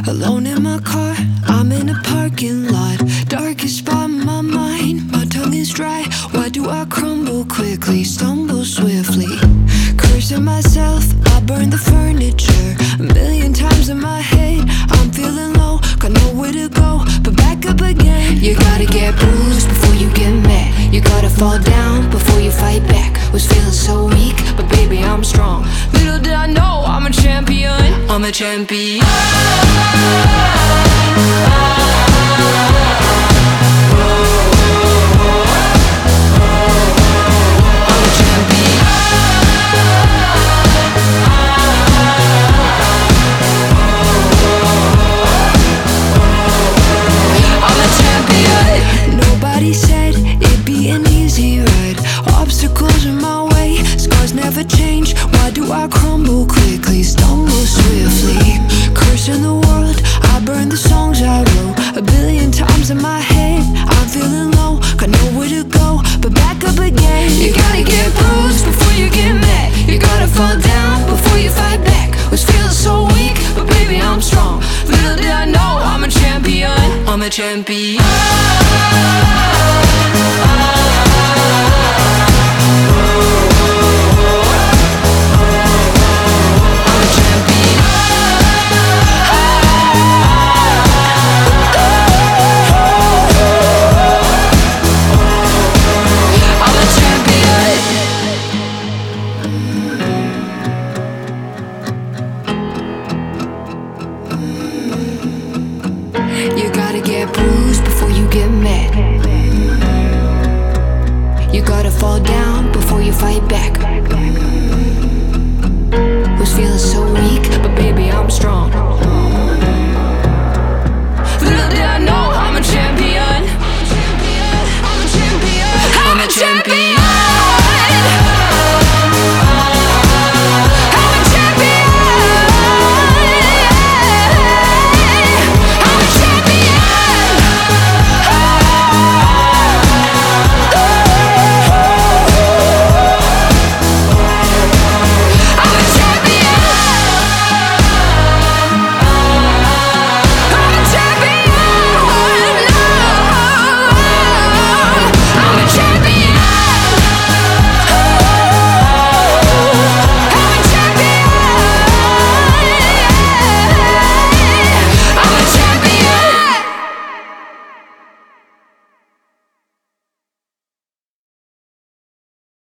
Alone in my car, I'm in a parking lot. Darkest spot in my mind, my tongue is dry. Why do I crumble quickly, stumble swiftly? Cursing myself, I burn the furniture. A million times in my head, I'm feeling low, got nowhere to go, but back up again. You gotta get bruised before you get mad. You gotta fall down before you fight back. Was feeling so weak, but baby I'm strong. Little did I know I'm a champion. I'm a champion. Nobody said it'd be an easy ride. Obstacles in my way, scars never change. Why do I crumble quickly, stumble swiftly? Cursing the world, I burn the songs I wrote. A billion times in my head, I'm feeling low, got nowhere to go, but back up again. You gotta get bruised before you get mad. You gotta fall down before you fight back. Was feeling so weak, but baby I'm strong. Little did I know I'm a champion. I'm a champion. You gotta get bruised before you get mad. You gotta fall down before you fight back. Was feeling so weak, but baby I'm strong.